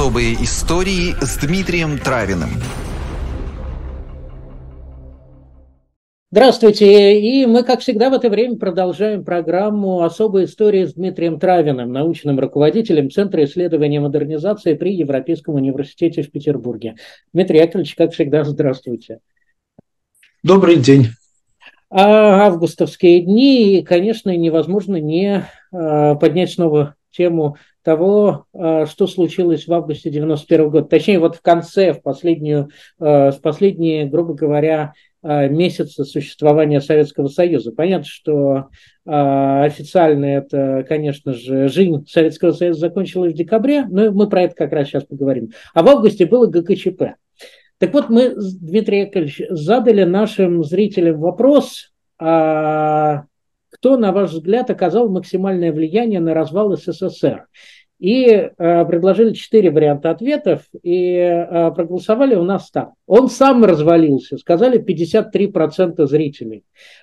Особые истории с Дмитрием Травиным. Здравствуйте, и мы, как всегда, в это время продолжаем программу «Особые истории» с Дмитрием Травиным, научным руководителем Центра исследования модернизации при Европейском университете в Петербурге. Дмитрий Яковлевич, как всегда, здравствуйте. Добрый день. Августовские дни, и, конечно, невозможно не поднять снова тему того, что случилось в августе 91 года. Точнее, вот в конце, в последние, грубо говоря, месяца существования Советского Союза. Понятно, что официально это, конечно же, жизнь Советского Союза закончилась в декабре, но мы про это как раз сейчас поговорим. А в августе было ГКЧП. Так вот, мы, Дмитрий Яковлевич, задали нашим зрителям вопрос, кто, на ваш взгляд, оказал максимальное влияние на развал СССР? И предложили 4 варианта ответов, и проголосовали у нас так. Он сам развалился, сказали 53% зрителей.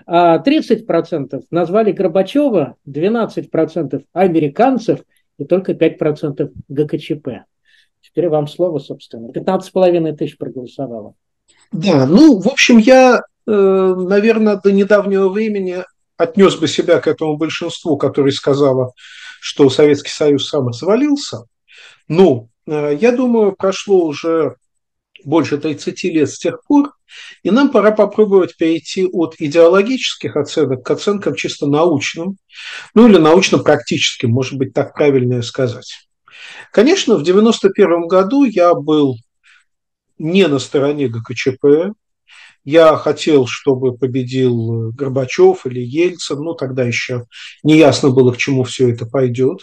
30% назвали Горбачева, 12% американцев и только 5% ГКЧП. Теперь вам слово, собственно. 15,5 тысяч проголосовало. Да, в общем, я, наверное, до недавнего времени отнес бы себя к этому большинству, которое сказало, что Советский Союз сам развалился. Но я думаю, прошло уже больше 30 лет с тех пор, и нам пора попробовать перейти от идеологических оценок к оценкам чисто научным, или научно-практическим, может быть, так правильнее сказать. Конечно, в 1991 году я был не на стороне ГКЧП. Я хотел, чтобы победил Горбачев или Ельцин, тогда еще не ясно было, к чему все это пойдет.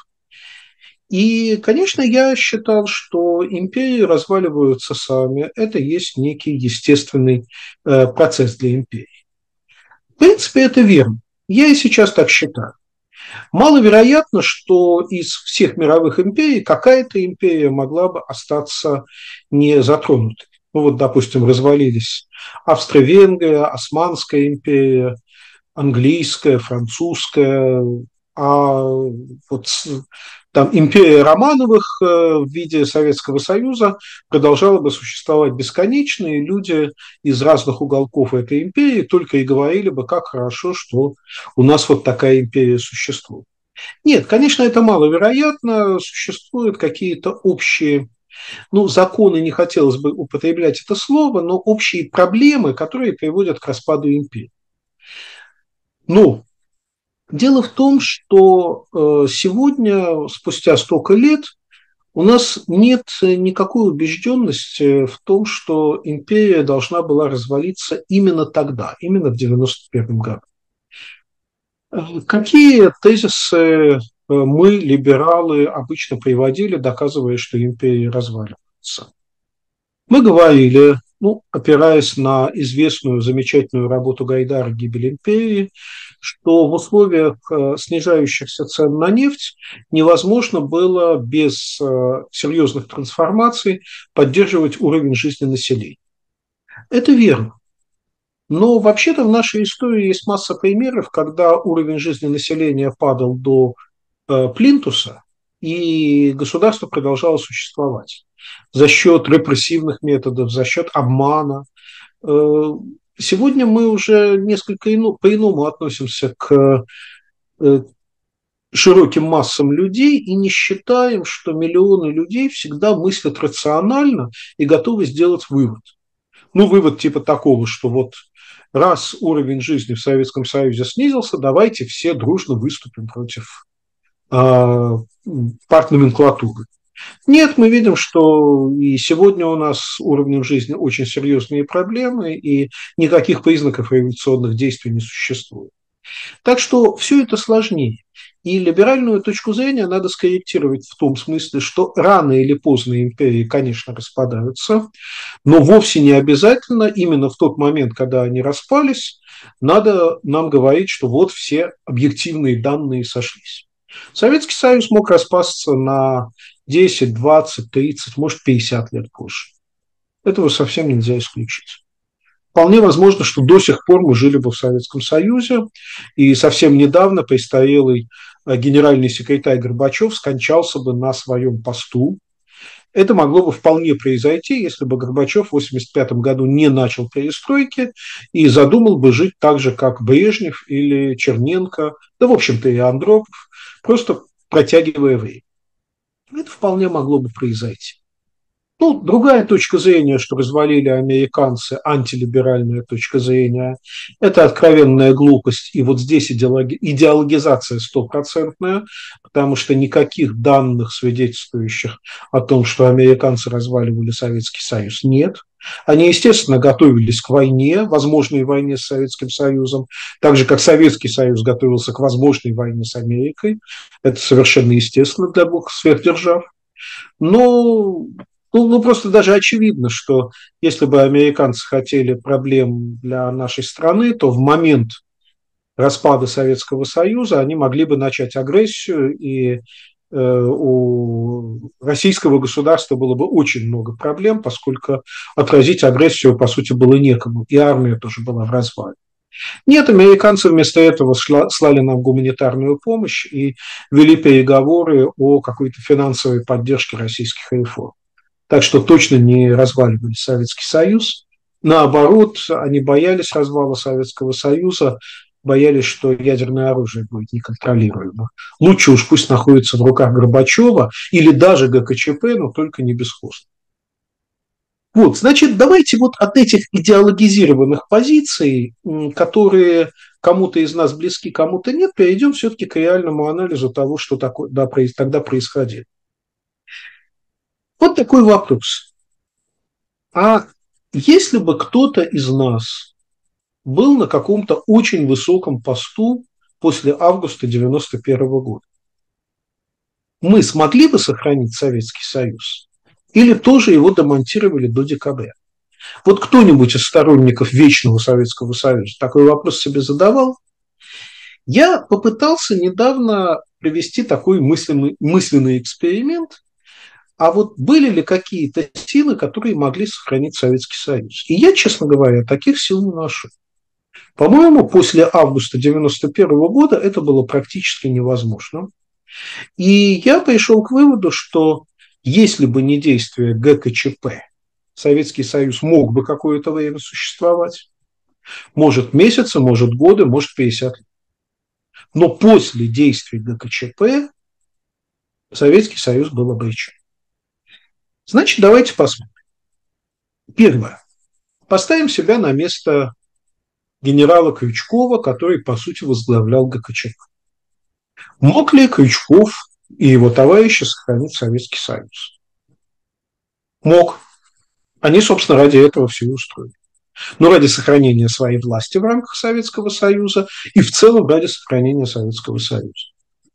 И, конечно, я считал, что империи разваливаются сами. Это есть некий естественный процесс для империи. В принципе, это верно. Я и сейчас так считаю. Маловероятно, что из всех мировых империй какая-то империя могла бы остаться не затронутой. Допустим, развалились Австро-Венгрия, Османская империя, английская, французская, там империя Романовых в виде Советского Союза продолжала бы существовать бесконечно, и люди из разных уголков этой империи только и говорили бы, как хорошо, что у нас вот такая империя существует. Нет, конечно, это маловероятно, существуют какие-то общие, законы, не хотелось бы употреблять это слово, но общие проблемы, которые приводят к распаду империи. Дело в том, что сегодня, спустя столько лет, у нас нет никакой убежденности в том, что империя должна была развалиться именно тогда, именно в 1991 году. Какие тезисы мы, либералы, обычно приводили, доказывая, что империя разваливается? Мы говорили, опираясь на известную замечательную работу Гайдара «Гибель империи», что в условиях снижающихся цен на нефть невозможно было без серьезных трансформаций поддерживать уровень жизни населения. Это верно. Но вообще-то в нашей истории есть масса примеров, когда уровень жизни населения падал до плинтуса, и государство продолжало существовать за счет репрессивных методов, за счет обмана. Сегодня мы уже несколько по-иному относимся к широким массам людей и не считаем, что миллионы людей всегда мыслят рационально и готовы сделать вывод. Вывод типа такого, что раз уровень жизни в Советском Союзе снизился, давайте все дружно выступим против партноменклатуры. Нет, мы видим, что и сегодня у нас с уровнем жизни очень серьезные проблемы, и никаких признаков революционных действий не существует. Так что все это сложнее. И либеральную точку зрения надо скорректировать в том смысле, что рано или поздно империи, конечно, распадаются, но вовсе не обязательно именно в тот момент, когда они распались, надо нам говорить, что все объективные данные сошлись. Советский Союз мог распасться на 10, 20, 30, может, 50 лет позже. Этого совсем нельзя исключить. Вполне возможно, что до сих пор мы жили бы в Советском Союзе, и совсем недавно престарелый генеральный секретарь Горбачев скончался бы на своем посту, Это могло бы вполне произойти, если бы Горбачев в 1985 году не начал перестройки и задумал бы жить так же, как Брежнев или Черненко, да, в общем-то, и Андропов, просто протягивая время. Это вполне могло бы произойти. Ну, другая точка зрения, что развалили американцы, антилиберальная точка зрения, это откровенная глупость. И вот здесь идеологизация стопроцентная, потому что никаких данных, свидетельствующих о том, что американцы разваливали Советский Союз, нет. Они, естественно, готовились к войне, возможной войне с Советским Союзом, так же, как Советский Союз готовился к возможной войне с Америкой. Это совершенно естественно для двух сверхдержав. Но просто даже очевидно, что если бы американцы хотели проблем для нашей страны, то в момент распада Советского Союза они могли бы начать агрессию, и у российского государства было бы очень много проблем, поскольку отразить агрессию, по сути, было некому, и армия тоже была в развале. Нет, американцы вместо этого слали нам гуманитарную помощь и вели переговоры о какой-то финансовой поддержке российских реформ. Так что точно не разваливали Советский Союз. Наоборот, они боялись развала Советского Союза, боялись, что ядерное оружие будет неконтролируемо. Лучше уж пусть находится в руках Горбачева или даже ГКЧП, но только не бесхозно. Вот, значит, давайте вот от этих идеологизированных позиций, которые кому-то из нас близки, кому-то нет, перейдем все-таки к реальному анализу того, что тогда происходило. Вот такой вопрос. А если бы кто-то из нас был на каком-то очень высоком посту после августа 1991 года, мы смогли бы сохранить Советский Союз? Или тоже его демонтировали до декабря? Вот кто-нибудь из сторонников вечного Советского Союза такой вопрос себе задавал? Я попытался недавно провести такой мысленный эксперимент, а вот были ли какие-то силы, которые могли сохранить Советский Союз? И я, честно говоря, таких сил не нашел. По-моему, после августа 1991 года это было практически невозможно. И я пришел к выводу, что если бы не действие ГКЧП, Советский Союз мог бы какое-то время существовать. Может месяцы, может годы, может 50 лет. Но после действий ГКЧП Советский Союз был обречен. Значит, давайте посмотрим. Первое. Поставим себя на место генерала Крючкова, который, по сути, возглавлял ГКЧП. Мог ли Крючков и его товарищи сохранить Советский Союз? Мог. Они, собственно, ради этого все и устроили. Но ради сохранения своей власти в рамках Советского Союза и в целом ради сохранения Советского Союза.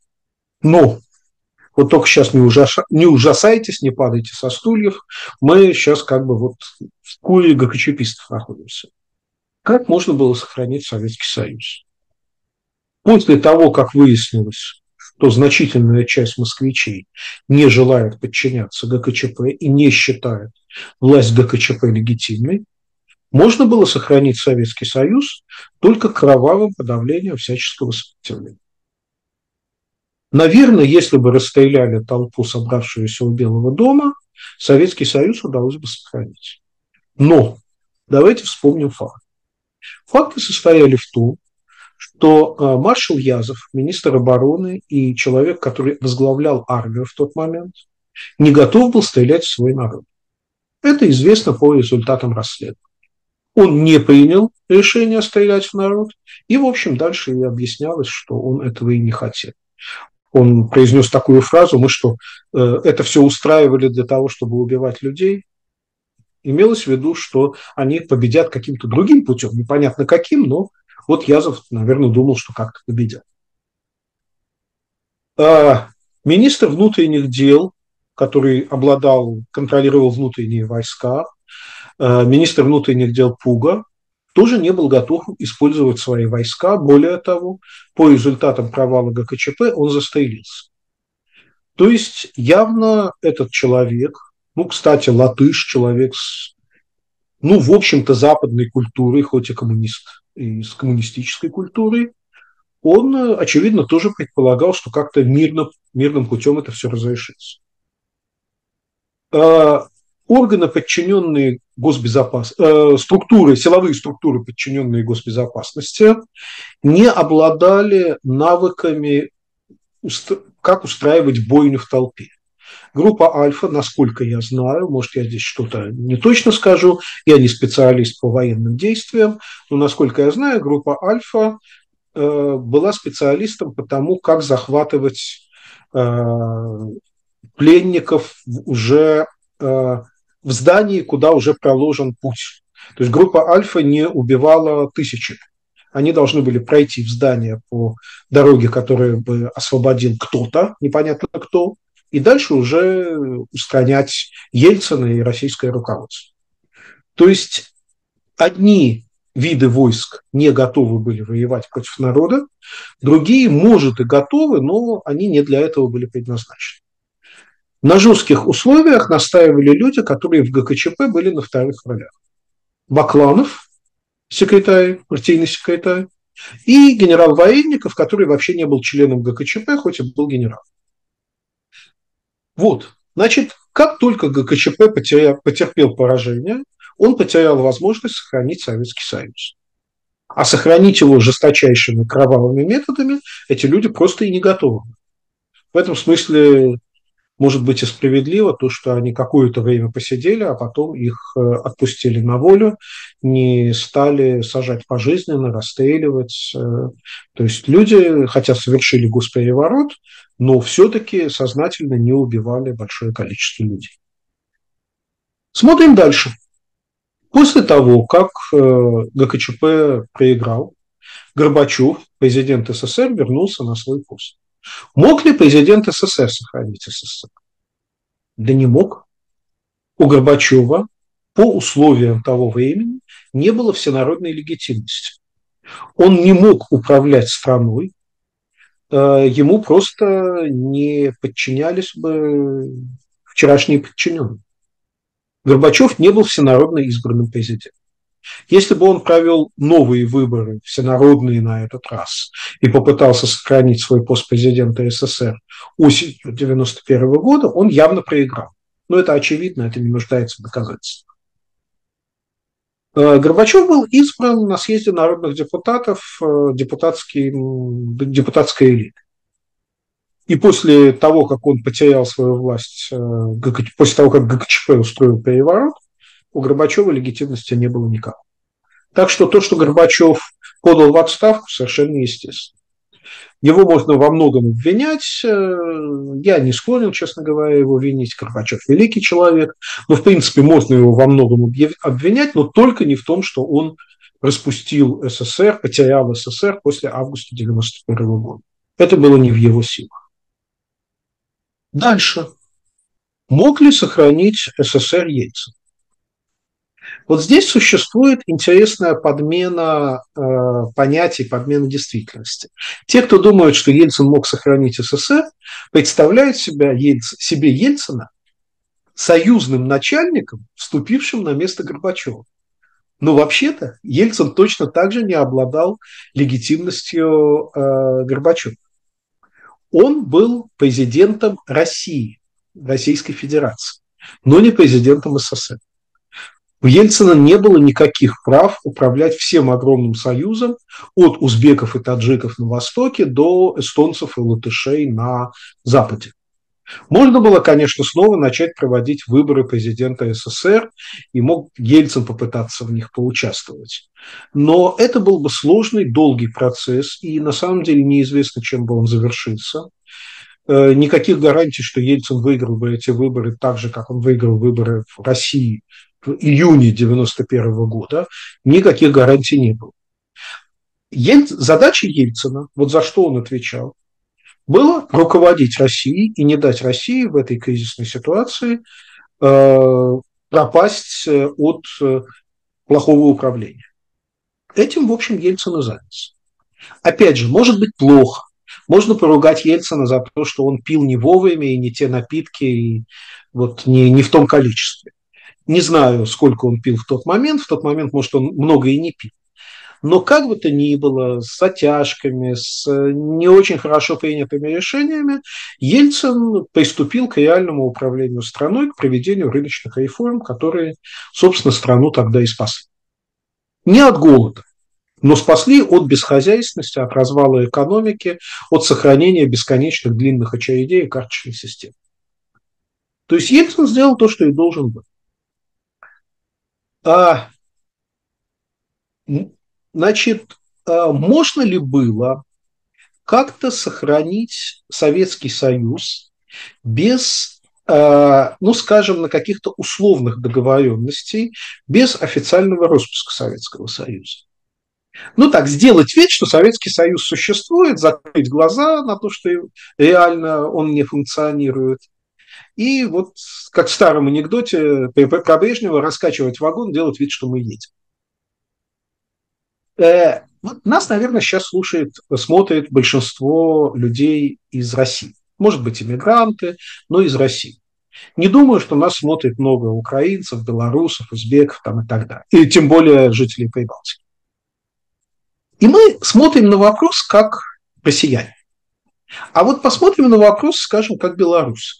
Но вот только сейчас не ужасайтесь, не падайте со стульев, мы сейчас как бы вот в куре ГКЧПистов находимся. Как можно было сохранить Советский Союз? После того, как выяснилось, что значительная часть москвичей не желает подчиняться ГКЧП и не считает власть ГКЧП легитимной, можно было сохранить Советский Союз только кровавым подавлением всяческого сопротивления. Наверное, если бы расстреляли толпу, собравшуюся у Белого дома, Советский Союз удалось бы сохранить. Но давайте вспомним факт. Факты состояли в том, что маршал Язов, министр обороны и человек, который возглавлял армию в тот момент, не готов был стрелять в свой народ. Это известно по результатам расследования. Он не принял решение стрелять в народ, и, в общем, дальше и объяснялось, что он этого и не хотел. Он произнес такую фразу: мы что, это все устраивали для того, чтобы убивать людей? Имелось в виду, что они победят каким-то другим путем, непонятно каким, но вот Язов, наверное, думал, что как-то победят. Министр внутренних дел, который контролировал внутренние войска, министр внутренних дел Пуга, тоже не был готов использовать свои войска. Более того, по результатам провала ГКЧП он застрелился. То есть явно этот человек, кстати, латыш, человек с, в общем-то, западной культурой, хоть и коммунист, и с коммунистической культурой, он, очевидно, тоже предполагал, что как-то мирным путем это все разрешится. органы, подчиненные силовые структуры, подчиненные госбезопасности, не обладали навыками, как устраивать бойню в толпе. Группа «Альфа», насколько я знаю, может, я здесь что-то не точно скажу, я не специалист по военным действиям, но, насколько я знаю, группа «Альфа» была специалистом по тому, как захватывать пленников уже в здании, куда уже проложен путь. То есть группа «Альфа» не убивала тысячи. Они должны были пройти в здание по дороге, которую бы освободил кто-то, непонятно кто, и дальше уже устранять Ельцина и российское руководство. То есть одни виды войск не готовы были воевать против народа, другие, может, и готовы, но они не для этого были предназначены. На жестких условиях настаивали люди, которые в ГКЧП были на вторых ролях. Бакланов, секретарь, партийный секретарь, и генерал Военников, который вообще не был членом ГКЧП, хоть и был генерал. Вот, значит, как только ГКЧП потерпел поражение, он потерял возможность сохранить Советский Союз. А сохранить его жесточайшими кровавыми методами эти люди просто и не готовы. В этом смысле может быть и справедливо то, что они какое-то время посидели, а потом их отпустили на волю, не стали сажать пожизненно, расстреливать. То есть люди, хотя совершили госпереворот, но все-таки сознательно не убивали большое количество людей. Смотрим дальше. После того, как ГКЧП проиграл, Горбачев, президент СССР, вернулся на свой пост. Мог ли президент СССР сохранить СССР? Да не мог. У Горбачева по условиям того времени не было всенародной легитимности. Он не мог управлять страной, ему просто не подчинялись бы вчерашние подчиненные. Горбачев не был всенародно избранным президентом. Если бы он провел новые выборы, всенародные на этот раз, и попытался сохранить свой пост президента СССР осенью 1991 года, он явно проиграл. Но это очевидно, это не нуждается в доказательствах. Горбачев был избран на съезде народных депутатов депутатской элиты. И после того, как он потерял свою власть, после того, как ГКЧП устроил переворот, у Горбачева легитимности не было никакой. Так что то, что Горбачев подал в отставку, совершенно естественно. Его можно во многом обвинять. Я не склонен, честно говоря, его винить. Горбачев великий человек. Но, в принципе, можно его во многом обвинять, но только не в том, что он распустил СССР, потерял СССР после августа 1991 года. Это было не в его силах. Дальше. Мог ли сохранить СССР Ельцин? Вот здесь существует интересная подмена понятий, подмена действительности. Те, кто думают, что Ельцин мог сохранить СССР, представляют себе Ельцина союзным начальником, вступившим на место Горбачева. Но вообще-то Ельцин точно так же не обладал легитимностью Горбачева. Он был президентом России, Российской Федерации, но не президентом СССР. У Ельцина не было никаких прав управлять всем огромным союзом от узбеков и таджиков на востоке до эстонцев и латышей на западе. Можно было, конечно, снова начать проводить выборы президента СССР, и мог Ельцин попытаться в них поучаствовать. Но это был бы сложный, долгий процесс, и на самом деле неизвестно, чем бы он завершился. Никаких гарантий, что Ельцин выиграл бы эти выборы так же, как он выиграл выборы в России в июне 1991 года, никаких гарантий не было. Задача Ельцина, вот за что он отвечал, было руководить Россией и не дать России в этой кризисной ситуации пропасть от плохого управления. Этим, в общем, Ельцин и занялся. Опять же, может быть плохо. Можно поругать Ельцина за то, что он пил не вовремя и не те напитки, и вот не в том количестве. Не знаю, сколько он пил в тот момент. В тот момент, может, он много и не пил. Но как бы то ни было, с затяжками, с не очень хорошо принятыми решениями, Ельцин приступил к реальному управлению страной, к проведению рыночных реформ, которые, собственно, страну тогда и спасли. Не от голода, но спасли от бесхозяйственности, от развала экономики, от сохранения бесконечных длинных очередей и карточных систем. То есть Ельцин сделал то, что и должен был. Значит, можно ли было как-то сохранить Советский Союз без, ну, скажем, на каких-то условных договоренностей, без официального распуска Советского Союза? Ну так, сделать вид, что Советский Союз существует, закрыть глаза на то, что реально он не функционирует. И вот, как в старом анекдоте про Брежнева, раскачивать вагон, делать вид, что мы едем. Вот нас, наверное, сейчас смотрит большинство людей из России. Может быть, иммигранты, но из России. Не думаю, что нас смотрит много украинцев, белорусов, узбеков там, и так далее. И тем более жителей Прибалтики. И мы смотрим на вопрос как россияне. А вот посмотрим на вопрос, скажем, как белорусы.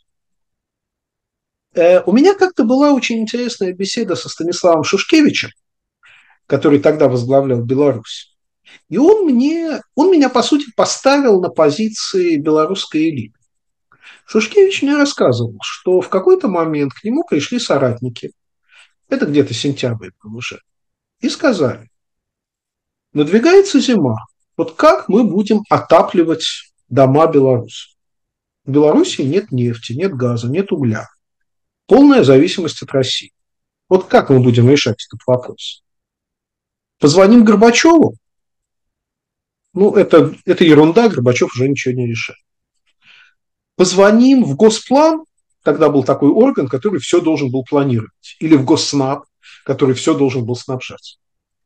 У меня как-то была очень интересная беседа со Станиславом Шушкевичем, который тогда возглавлял Беларусь. И он меня, по сути, поставил на позиции белорусской элиты. Шушкевич мне рассказывал, что в какой-то момент к нему пришли соратники, это где-то сентябрь был уже, и сказали: надвигается зима, вот как мы будем отапливать дома белорусов? В Беларуси нет нефти, нет газа, нет угля. Полная зависимость от России. Вот как мы будем решать этот вопрос? Позвоним Горбачеву? Ну, это ерунда, Горбачев уже ничего не решает. Позвоним в Госплан, тогда был такой орган, который все должен был планировать, или в Госснаб, который все должен был снабжать.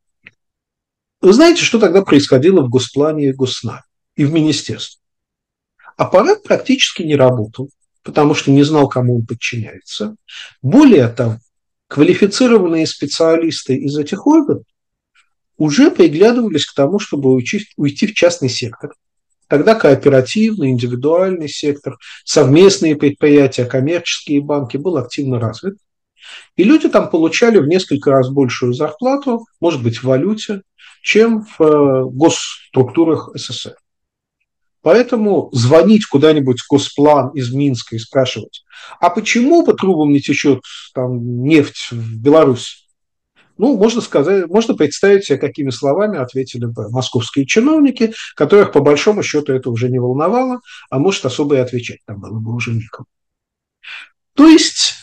Вы знаете, что тогда происходило в Госплане и Госснабе, и в министерстве? Аппарат практически не работал, потому что не знал, кому он подчиняется. Более того, квалифицированные специалисты из этих органов уже приглядывались к тому, чтобы уйти в частный сектор. Тогда кооперативный, индивидуальный сектор, совместные предприятия, коммерческие банки был активно развит. И люди там получали в несколько раз большую зарплату, может быть, в валюте, чем в госструктурах СССР. Поэтому звонить куда-нибудь в Госплан из Минска и спрашивать: а почему по трубам не течет там нефть в Беларусь? Ну, можно представить себе, какими словами ответили бы московские чиновники, которых, по большому счету, это уже не волновало, а может, особо и отвечать там было бы уже некому. То есть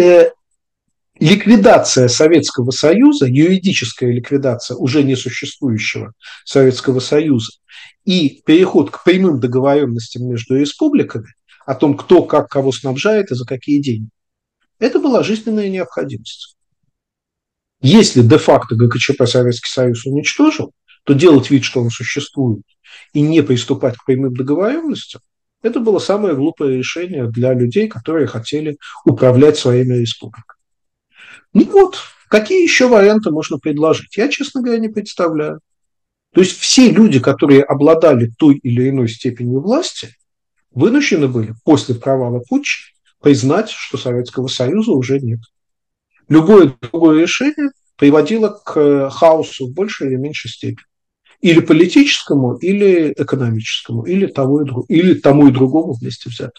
ликвидация Советского Союза, юридическая ликвидация уже несуществующего Советского Союза и переход к прямым договоренностям между республиками о том, кто как кого снабжает и за какие деньги, это была жизненная необходимость. Если де-факто ГКЧП Советский Союз уничтожил, то делать вид, что он существует, и не приступать к прямым договоренностям, это было самое глупое решение для людей, которые хотели управлять своими республиками. Ну вот, какие еще варианты можно предложить? Я, честно говоря, не представляю. То есть все люди, которые обладали той или иной степенью власти, вынуждены были после провала путча признать, что Советского Союза уже нет. Любое другое решение приводило к хаосу в большей или меньшей степени. Или политическому, или экономическому, или тому и другому вместе взятому.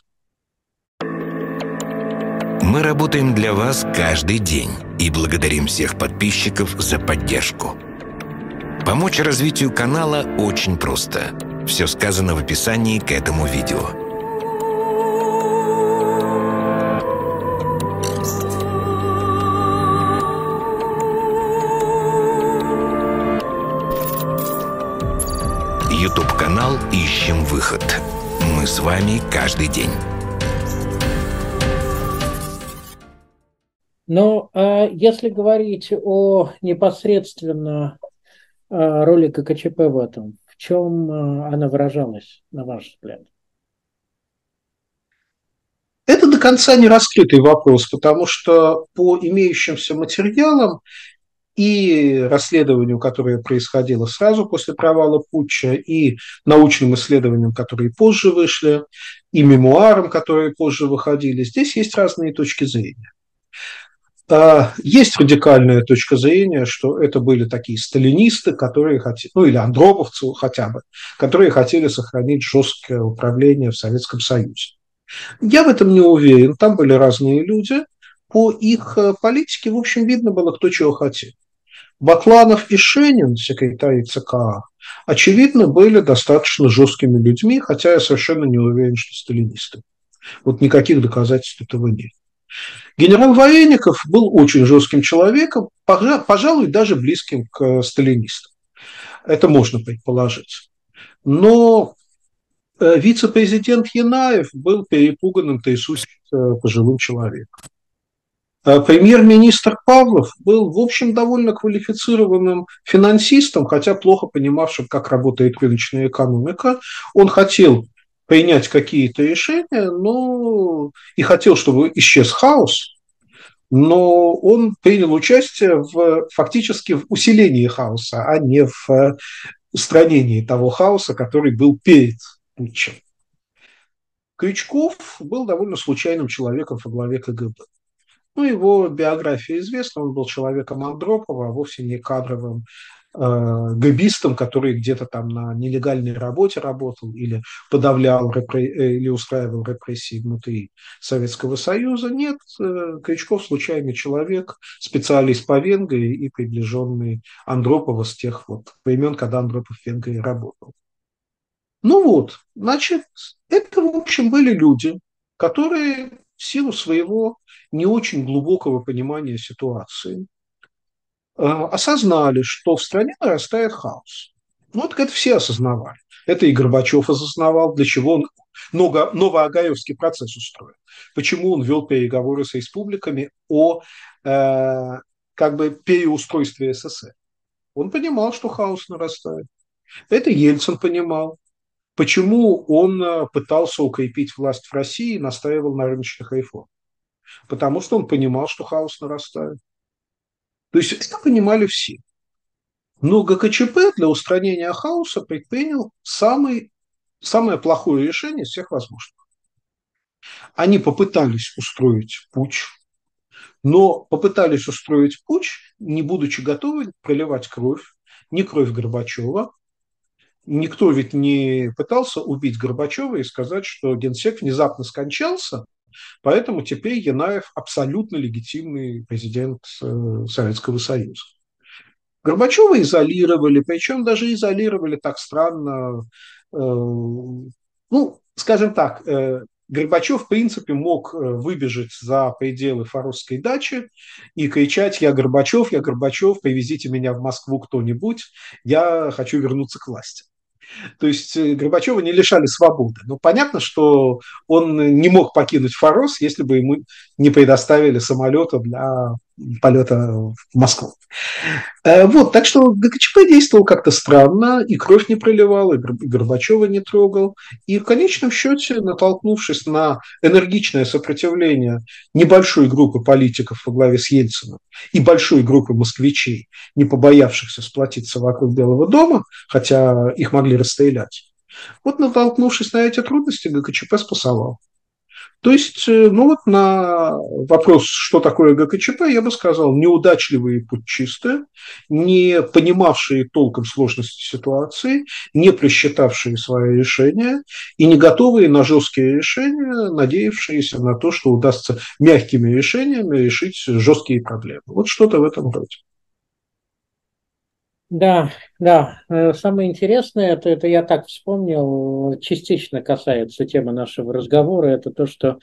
Мы работаем для вас каждый день и благодарим всех подписчиков за поддержку. Помочь развитию канала очень просто. Все сказано в описании к этому видео. YouTube-канал «Ищем выход». Мы с вами каждый день. Но если говорить о непосредственно роли ГКЧП в этом, в чем она выражалась, на ваш взгляд? Это до конца не раскрытый вопрос, потому что по имеющимся материалам и расследованию, которое происходило сразу после провала путча, и научным исследованиям, которые позже вышли, и мемуарам, которые позже выходили. Здесь есть разные точки зрения. Есть радикальная точка зрения, что это были такие сталинисты, которые хотели, ну или андроповцы хотя бы, которые хотели сохранить жесткое управление в Советском Союзе. Я в этом не уверен. Там были разные люди. По их политике, в общем, видно было, кто чего хотел. Бакланов и Шенин, секретарь ЦК, очевидно, были достаточно жесткими людьми, хотя я совершенно не уверен, что сталинисты. Вот никаких доказательств этого нет. Генерал Вареников был очень жестким человеком, пожалуй, даже близким к сталинистам. Это можно предположить. Но вице-президент Янаев был перепуганным, трясущимся пожилым человеком. Премьер-министр Павлов был, в общем, довольно квалифицированным финансистом, хотя плохо понимавшим, как работает рыночная экономика. Он хотел принять какие-то решения, но и хотел, чтобы исчез хаос, но он принял участие фактически в усилении хаоса, а не в устранении того хаоса, который был перед путчем. Крючков был довольно случайным человеком во главе КГБ. Ну, его биография известна, он был человеком Андропова, а вовсе не кадровым гэбистом, который где-то там на нелегальной работе работал или подавлял или устраивал репрессии внутри Советского Союза. Нет, Крючков случайный человек, специалист по Венгрии и приближенный Андропова с тех вот времен, когда Андропов в Венгрии работал. Ну вот, значит, это, в общем, были люди, которые в силу своего не очень глубокого понимания ситуации осознали, что в стране нарастает хаос. Ну, вот это все осознавали. Это и Горбачев осознавал, для чего он Новоогаевский процесс устроил. Почему он вел переговоры с республиками о как бы переустройстве СССР. Он понимал, что хаос нарастает. Это Ельцин понимал. Почему он пытался укрепить власть в России и настаивал на рыночных реформах? Потому что он понимал, что хаос нарастает. То есть это понимали все. Но ГКЧП для устранения хаоса предпринял самое плохое решение из всех возможных. Они попытались устроить путч, но попытались устроить путч, не будучи готовы проливать кровь, не кровь Горбачева. Никто ведь не пытался убить Горбачева и сказать, что генсек внезапно скончался, поэтому теперь Янаев абсолютно легитимный президент Советского Союза. Горбачева изолировали, причем даже изолировали так странно. Ну, скажем так, Горбачев, в принципе, мог выбежать за пределы Форосской дачи и кричать: я Горбачев, привезите меня в Москву кто-нибудь, я хочу вернуться к власти. То есть Горбачева не лишали свободы. Но понятно, что он не мог покинуть Форос, если бы ему не предоставили самолета для полета в Москву. Вот, так что ГКЧП действовал как-то странно, и кровь не проливал, и Горбачева не трогал. И в конечном счете, натолкнувшись на энергичное сопротивление небольшой группы политиков во главе с Ельциным и большой группы москвичей, не побоявшихся сплотиться вокруг Белого дома, хотя их могли расстрелять, вот натолкнувшись на эти трудности, ГКЧП спасовал. То есть, ну вот на вопрос, что такое ГКЧП, я бы сказал, неудачливые путчисты, не понимавшие толком сложности ситуации, не просчитавшие свои решения и не готовые на жесткие решения, надеявшиеся на то, что удастся мягкими решениями решить жесткие проблемы. Вот что-то в этом роде. Да, да. Самое интересное, это я так вспомнил, частично касается темы нашего разговора, это то, что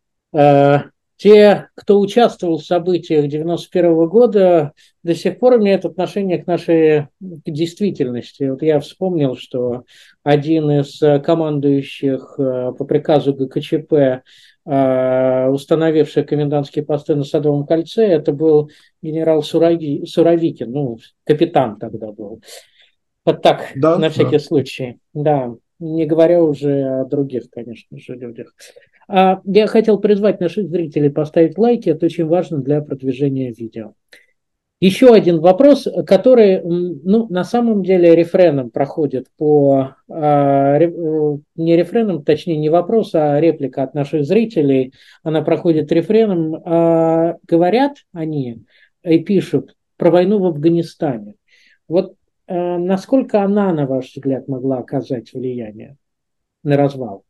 те, кто участвовал в событиях 91 года, до сих пор имеют отношение к нашей действительности. Вот я вспомнил, что один из командующих по приказу ГКЧП, установивший комендантские посты на Садовом кольце, это был генерал Суровикин, ну, капитан тогда был. Вот так, да, на всякий случай. Да, не говоря уже о других, конечно же, людях. Я хотел призвать наших зрителей поставить лайки, это очень важно для продвижения видео. Еще один вопрос, который, ну, на самом деле рефреном проходит по... не рефреном, точнее, не вопрос, а реплика от наших зрителей. Она проходит рефреном. Говорят они и пишут про войну в Афганистане. Вот насколько она, на ваш взгляд, могла оказать влияние на развал?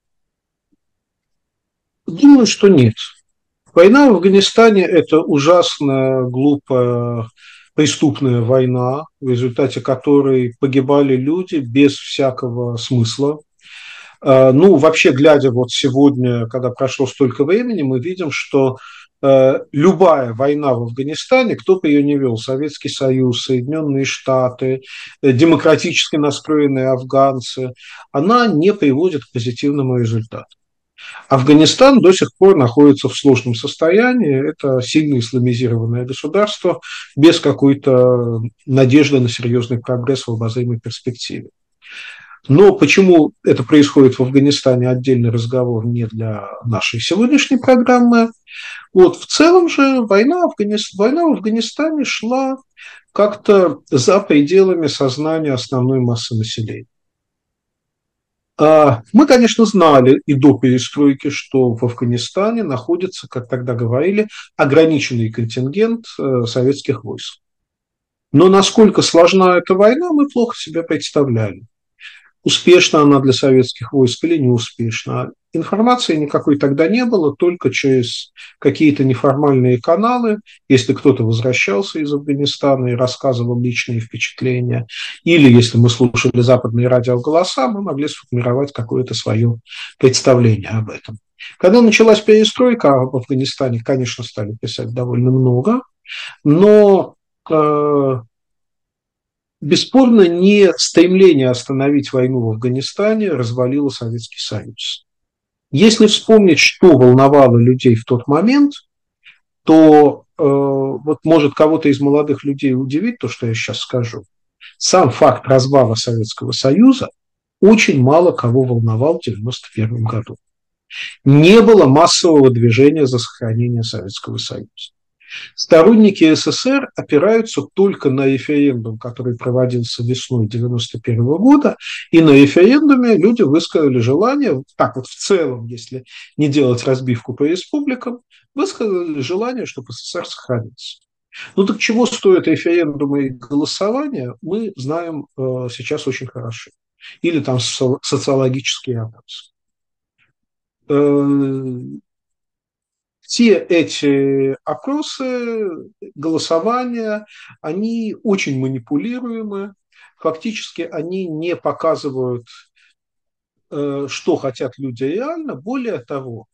Думаю, что нет. Война в Афганистане – это ужасно глупая, преступная война, в результате которой погибали люди без всякого смысла. Ну, вообще, глядя вот сегодня, когда прошло столько времени, мы видим, что любая война в Афганистане, кто бы ее не вел, Советский Союз, Соединенные Штаты, демократически настроенные афганцы, она не приводит к позитивному результату. Афганистан до сих пор находится в сложном состоянии. Это сильно исламизированное государство без какой-то надежды на серьезный прогресс в обозримой перспективе. Но почему это происходит в Афганистане, отдельный разговор не для нашей сегодняшней программы. Вот в целом же война в Афганистане шла как-то за пределами сознания основной массы населения. Мы, конечно, знали и до перестройки, что в Афганистане находится, как тогда говорили, ограниченный контингент советских войск. Но насколько сложна эта война, мы плохо себе представляли. Успешна она для советских войск или неуспешна. Информации никакой тогда не было, только через какие-то неформальные каналы, если кто-то возвращался из Афганистана и рассказывал личные впечатления, или если мы слушали западные радиоголоса, мы могли сформировать какое-то свое представление об этом. Когда началась перестройка, в Афганистане, конечно, стали писать довольно много, но бесспорно, не стремление остановить войну в Афганистане развалило Советский Союз. Если вспомнить, что волновало людей в тот момент, то вот может кого-то из молодых людей удивить то, что я сейчас скажу. Сам факт развала Советского Союза очень мало кого волновал в 1991 году. Не было массового движения за сохранение Советского Союза. Сторонники СССР опираются только на референдум, который проводился весной 1991 года, и на референдуме люди высказали желание, так вот в целом, если не делать разбивку по республикам, высказали желание, чтобы СССР сохранился. Ну так чего стоят референдумы и голосования, мы знаем сейчас очень хорошо. Или там социологические опросы. Все эти опросы, голосования, они очень манипулируемы. Фактически они не показывают, что хотят люди реально. Более того,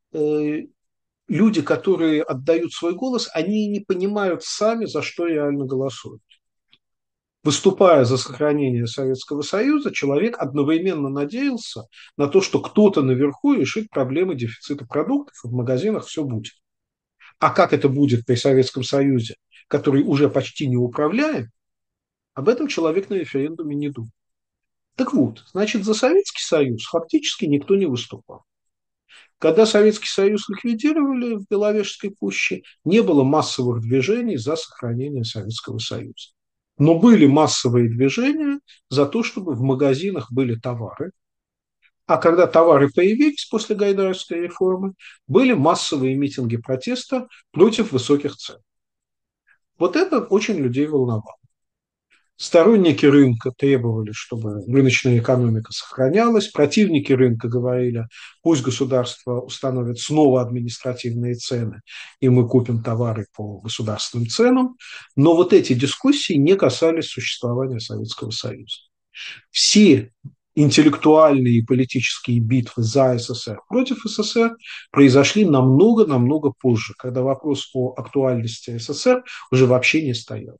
люди, которые отдают свой голос, они не понимают сами, за что реально голосуют. Выступая за сохранение Советского Союза, человек одновременно надеялся на то, что кто-то наверху решит проблемы дефицита продуктов, и в магазинах все будет. А как это будет при Советском Союзе, который уже почти не управляем, об этом человек на референдуме не думал. Так вот, значит, за Советский Союз фактически никто не выступал. Когда Советский Союз ликвидировали в Беловежской пуще, не было массовых движений за сохранение Советского Союза. Но были массовые движения за то, чтобы в магазинах были товары. А когда товары появились после Гайдаровской реформы, были массовые митинги протеста против высоких цен. Вот это очень людей волновало. Сторонники рынка требовали, чтобы рыночная экономика сохранялась. Противники рынка говорили, пусть государство установит снова административные цены, и мы купим товары по государственным ценам. Но вот эти дискуссии не касались существования Советского Союза. Все интеллектуальные и политические битвы за СССР против СССР произошли намного-намного позже, когда вопрос о актуальности СССР уже вообще не стоял.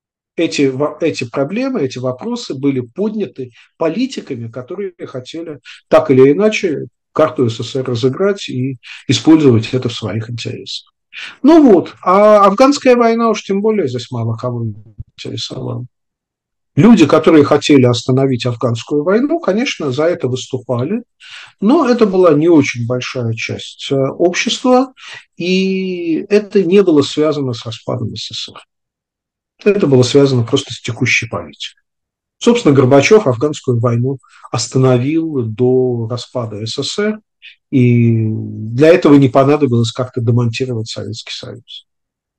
Эти проблемы, эти вопросы были подняты политиками, которые хотели так или иначе карту СССР разыграть и использовать это в своих интересах. Ну вот, а афганская война уж тем более здесь мало кого интересовала. Люди, которые хотели остановить афганскую войну, конечно, за это выступали, но это была не очень большая часть общества, и это не было связано с распадом СССР. Это было связано просто с текущей политикой. Собственно, Горбачев афганскую войну остановил до распада СССР, и для этого не понадобилось как-то демонтировать Советский Союз.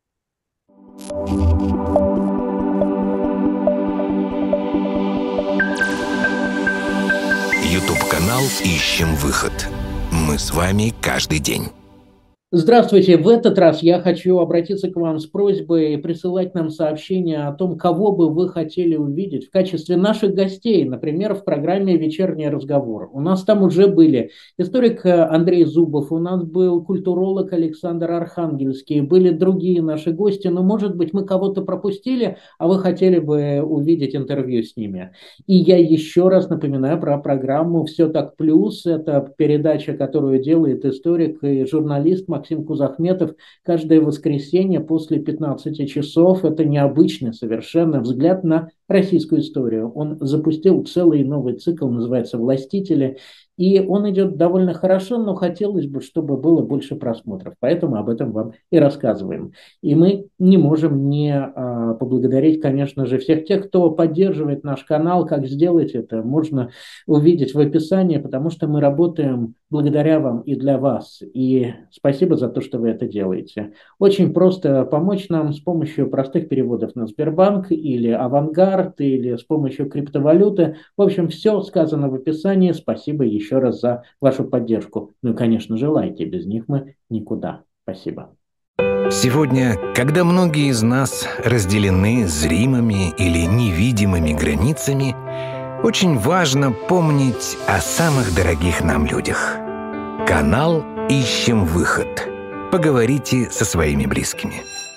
YouTube-канал «Ищем выход». Мы с вами каждый день. Здравствуйте. В этот раз я хочу обратиться к вам с просьбой присылать нам сообщения о том, кого бы вы хотели увидеть в качестве наших гостей, например, в программе «Вечерний разговор». У нас там уже были историк Андрей Зубов, у нас был культуролог Александр Архангельский, были другие наши гости, но, может быть, мы кого-то пропустили, а вы хотели бы увидеть интервью с ними. И я еще раз напоминаю про программу «Все так плюс». Это передача, которую делает историк и журналист Максим Кузахметов каждое воскресенье после 15 часов. Это необычный совершенно взгляд на российскую историю. Он запустил целый новый цикл, называется «Властители». И он идет довольно хорошо, но хотелось бы, чтобы было больше просмотров. Поэтому об этом вам и рассказываем. И мы не можем не поблагодарить, конечно же, всех тех, кто поддерживает наш канал. Как сделать это, можно увидеть в описании, потому что мы работаем благодаря вам и для вас. И спасибо за то, что вы это делаете. Очень просто помочь нам с помощью простых переводов на Сбербанк или Авангард, или с помощью криптовалюты. В общем, все сказано в описании. Спасибо еще раз за вашу поддержку. Ну и, конечно же, лайки. Без них мы никуда. Спасибо. Сегодня, когда многие из нас разделены зримыми или невидимыми границами, очень важно помнить о самых дорогих нам людях. Канал «Ищем выход». Поговорите со своими близкими.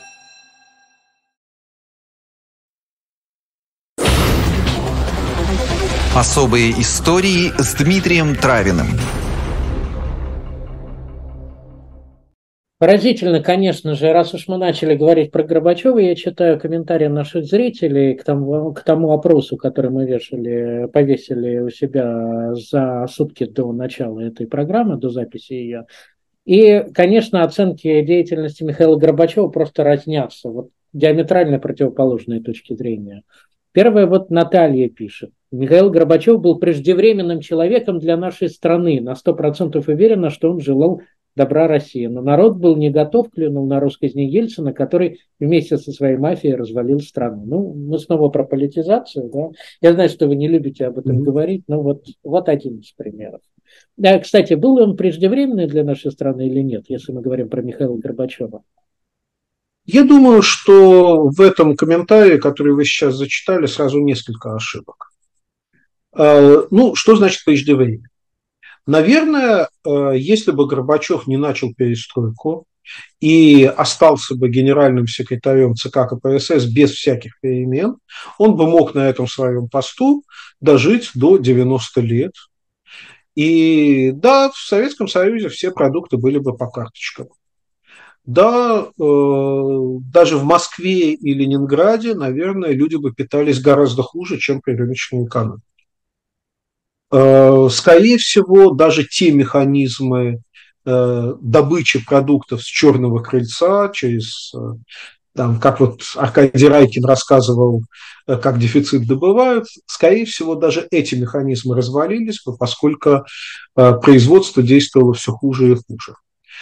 Особые истории с Дмитрием Травиным. Поразительно, конечно же, раз уж мы начали говорить про Горбачева, я читаю комментарии наших зрителей к тому опросу, который мы повесили у себя за сутки до начала этой программы, до записи ее. И, конечно, оценки деятельности Михаила Горбачева просто разнятся, вот диаметрально противоположные точки зрения. Первое, вот Наталья пишет. Михаил Горбачев был преждевременным человеком для нашей страны. На 100% уверена, что он желал добра России. Но народ был не готов, клюнул на россказни Ельцина, который вместе со своей мафией развалил страну. Ну, мы снова про политизацию. Да? Я знаю, что вы не любите об этом говорить, но вот один из примеров. Да, кстати, был он преждевременный для нашей страны или нет, если мы говорим про Михаила Горбачева? Я думаю, что в этом комментарии, который вы сейчас зачитали, сразу несколько ошибок. Ну, что значит преждевременно? Наверное, если бы Горбачев не начал перестройку и остался бы генеральным секретарем ЦК КПСС без всяких перемен, он бы мог на этом своем посту дожить до 90 лет. И да, в Советском Союзе все продукты были бы по карточкам. Да, даже в Москве и Ленинграде, наверное, люди бы питались гораздо хуже, чем при рыночной экономике. Скорее всего, даже те механизмы добычи продуктов с черного крыльца через, там, как вот Аркадий Райкин рассказывал, как дефицит добывают, скорее всего, даже эти механизмы развалились бы, поскольку производство действовало все хуже и хуже.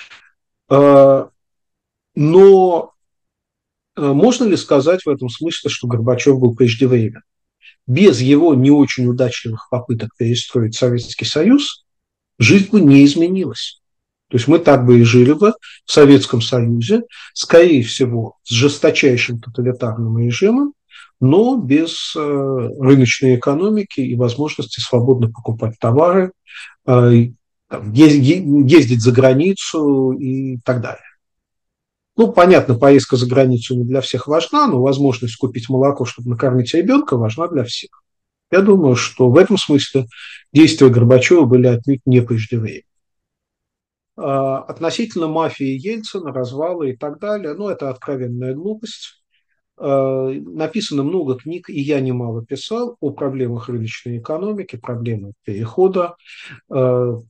Но можно ли сказать в этом смысле, что Горбачев был преждевременным? Без его не очень удачливых попыток перестроить Советский Союз жизнь бы не изменилась. То есть мы так бы и жили бы в Советском Союзе, скорее всего, с жесточайшим тоталитарным режимом, но без рыночной экономики и возможности свободно покупать товары, ездить за границу и так далее. Ну, понятно, поездка за границу не для всех важна, но возможность купить молоко, чтобы накормить ребенка, важна для всех. Я думаю, что в этом смысле действия Горбачева были отнюдь не преждевременны. Относительно мафии Ельцина, развала и так далее, ну, это откровенная глупость. Написано много книг, и я немало писал о проблемах рыночной экономики, проблемах перехода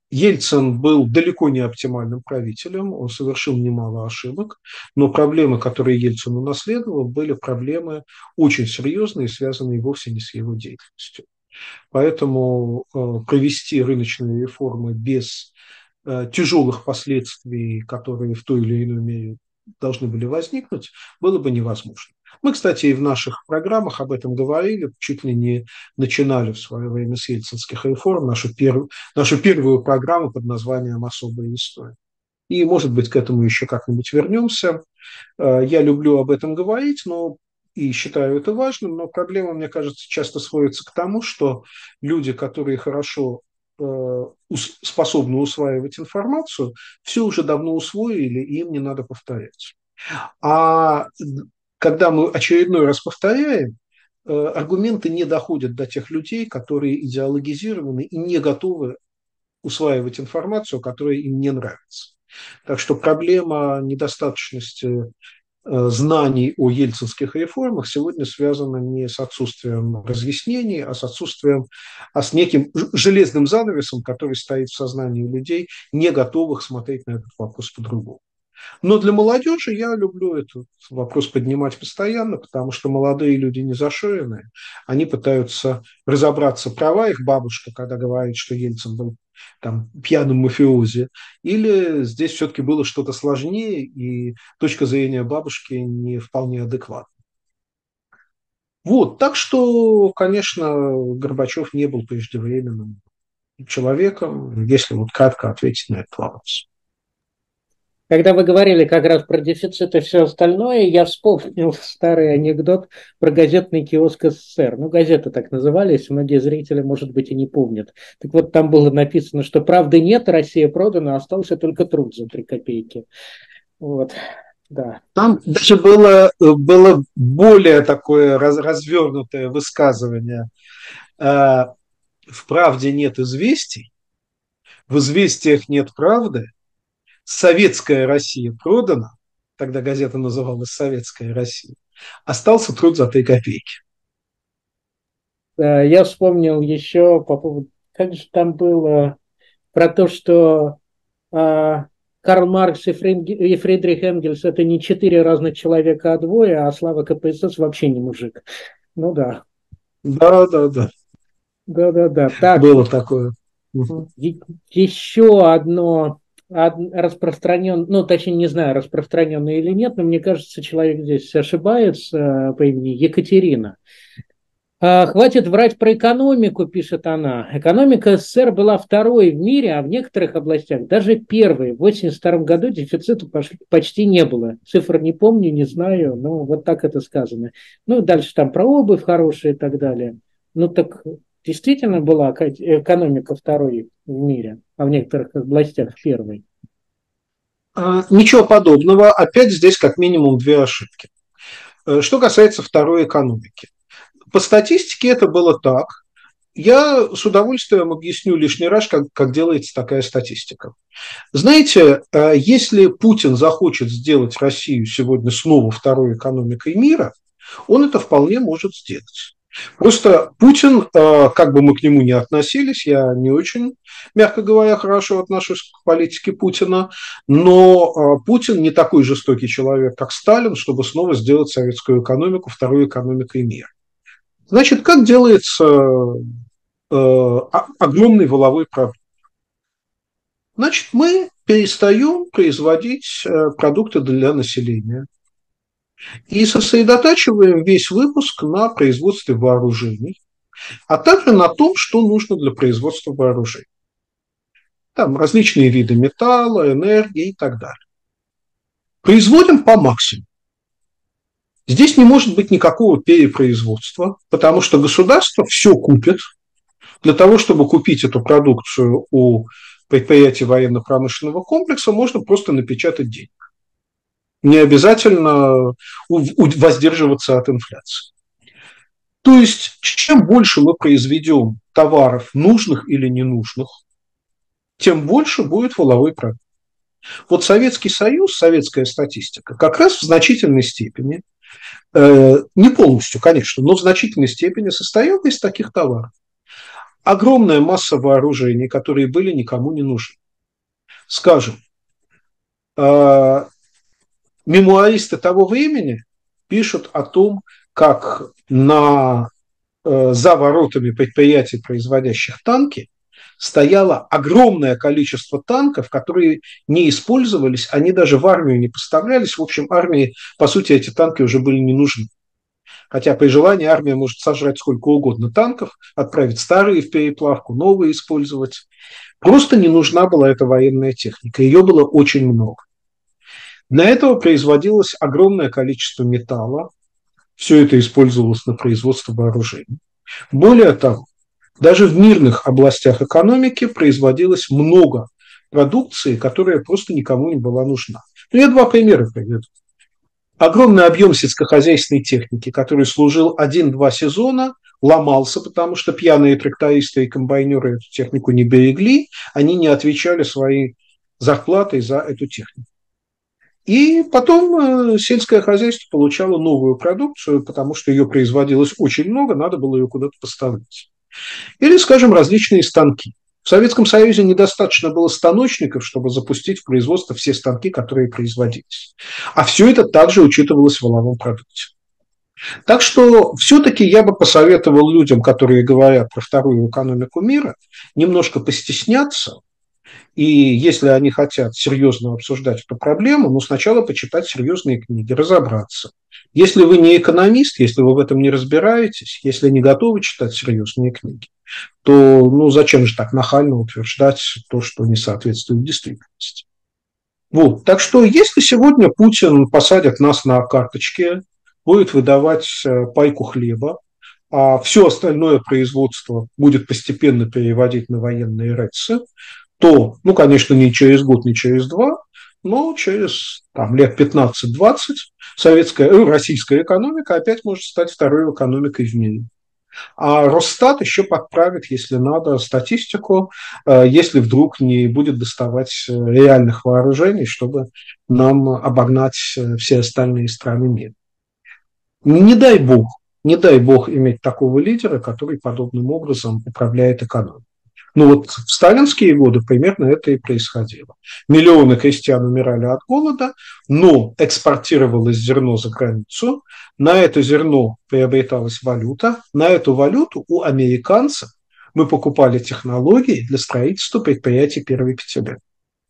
Ельцин был далеко не оптимальным правителем, он совершил немало ошибок, но проблемы, которые Ельцин унаследовал, были проблемы очень серьезные, связанные вовсе не с его деятельностью. Поэтому провести рыночные реформы без тяжелых последствий, которые в той или иной мере должны были возникнуть, было бы невозможно. Мы, кстати, и в наших программах об этом говорили, чуть ли не начинали в свое время с ельцинских реформ, нашу первую программу под названием «Особая история». И, может быть, к этому еще как-нибудь вернемся. Я люблю об этом говорить, но и считаю это важным, но проблема, мне кажется, часто сводится к тому, что люди, которые хорошо способны усваивать информацию, все уже давно усвоили, и им не надо повторять. А когда мы очередной раз повторяем, аргументы не доходят до тех людей, которые идеологизированы и не готовы усваивать информацию, которая им не нравится. Так что проблема недостаточности знаний о ельцинских реформах сегодня связана не с отсутствием разъяснений, а с неким железным занавесом, который стоит в сознании людей, не готовых смотреть на этот вопрос по-другому. Но для молодежи я люблю этот вопрос поднимать постоянно, потому что молодые люди не зашоренные, они пытаются разобраться, права их бабушка, когда говорит, что Ельцин был там пьяным мафиози, или здесь все-таки было что-то сложнее, и точка зрения бабушки не вполне адекватна. Вот, так что, конечно, Горбачев не был преждевременным человеком, если вот кратко ответить на этот вопрос. Когда вы говорили как раз про дефицит и все остальное, я вспомнил старый анекдот про газетный киоск СССР. Ну, газеты так назывались, многие зрители, может быть, и не помнят. Так вот, там было написано, что правды нет, Россия продана, остался только труд за 3 копейки. Вот, да. Там даже было более такое развернутое высказывание. В правде нет известий, в известиях нет правды, советская Россия продана, тогда газета называлась «Советская Россия», остался труд за 3 копейки. Я вспомнил еще по поводу, как же там было, про то, что Карл Маркс и Фридрих Энгельс это не 4 разных человека, а 2, а Слава КПСС вообще не мужик. Ну да. Да. Так, было такое. Еще одно распространенное, ну, точнее, не знаю, распространенное или нет, но мне кажется, человек здесь ошибается по имени Екатерина. Хватит врать про экономику, пишет она. Экономика СССР была 2-й в мире, а в некоторых областях даже 1-й. В 1982 году дефицита почти не было. Цифр не помню, не знаю, но вот так это сказано. Ну, дальше там про обувь хорошая и так далее. Ну, так действительно была экономика 2-й в мире, а в некоторых областях 1-й. Ничего подобного. Опять здесь как минимум 2 ошибки. Что касается 2-й экономики. По статистике это было так. Я с удовольствием объясню лишний раз, как делается такая статистика. Знаете, если Путин захочет сделать Россию сегодня снова 2-й экономикой мира, он это вполне может сделать. Просто Путин, как бы мы к нему ни относились, я не очень, мягко говоря, хорошо отношусь к политике Путина, но Путин не такой жестокий человек, как Сталин, чтобы снова сделать советскую экономику 2-й экономикой мира. Значит, как делается огромный валовой продукт? Значит, мы перестаем производить продукты для населения и сосредотачиваем весь выпуск на производстве вооружений, а также на том, что нужно для производства вооружений. Там различные виды металла, энергии и так далее. Производим по максимуму. Здесь не может быть никакого перепроизводства, потому что государство все купит. Для того, чтобы купить эту продукцию у предприятий военно-промышленного комплекса, можно просто напечатать денег. Не обязательно воздерживаться от инфляции. То есть, чем больше мы произведем товаров, нужных или ненужных, тем больше будет валовой продукт. Вот Советский Союз, советская статистика, как раз в значительной степени, не полностью, конечно, но в значительной степени состоял из таких товаров. огромная масса вооружений, которые были никому не нужны. Скажем, мемуаристы того времени пишут о том, как за воротами предприятий, производящих танки, стояло огромное количество танков, которые не использовались, они даже в армию не поставлялись. В общем, армии, по сути, эти танки уже были не нужны. Хотя при желании армия может сожрать сколько угодно танков, отправить старые в переплавку, новые использовать. Просто не нужна была эта военная техника. Ее было очень много. Для этого производилось огромное количество металла. Все это использовалось на производство вооружений. Более того, даже в мирных областях экономики производилось много продукции, которая просто никому не была нужна. Ну, я два примера приведу. Огромный объем сельскохозяйственной техники, который служил 1-2 сезона, ломался, потому что пьяные трактористы и комбайнеры эту технику не берегли, они не отвечали своей зарплатой за эту технику. И потом сельское хозяйство получало новую продукцию, потому что ее производилось очень много, надо было ее куда-то поставлять. Или, скажем, различные станки. В Советском Союзе недостаточно было станочников, чтобы запустить в производство все станки, которые производились. А все это также учитывалось в валовом продукте. Так что все-таки я бы посоветовал людям, которые говорят про вторую экономику мира, немножко постесняться. И если они хотят серьезно обсуждать эту проблему, ну, сначала почитать серьезные книги, разобраться. Если вы не экономист, если вы в этом не разбираетесь, если не готовы читать серьезные книги, то ну, зачем же так нахально утверждать то, что не соответствует действительности? Вот. Так что если сегодня Путин посадит нас на карточки, будет выдавать пайку хлеба, а все остальное производство будет постепенно переводить на военные рельсы, то, ну, конечно, не через год, не через два, но через лет 15-20 российская экономика опять может стать второй экономикой в мире. А Росстат еще подправит, если надо, статистику, если вдруг не будет доставать реальных вооружений, чтобы нам обогнать все остальные страны мира. Не дай бог иметь такого лидера, который подобным образом управляет экономикой. Ну вот в сталинские годы примерно это и происходило. Миллионы крестьян умирали от голода, но экспортировалось зерно за границу, на это зерно приобреталась валюта, на эту валюту у американцев мы покупали технологии для строительства предприятий первой пятилетки.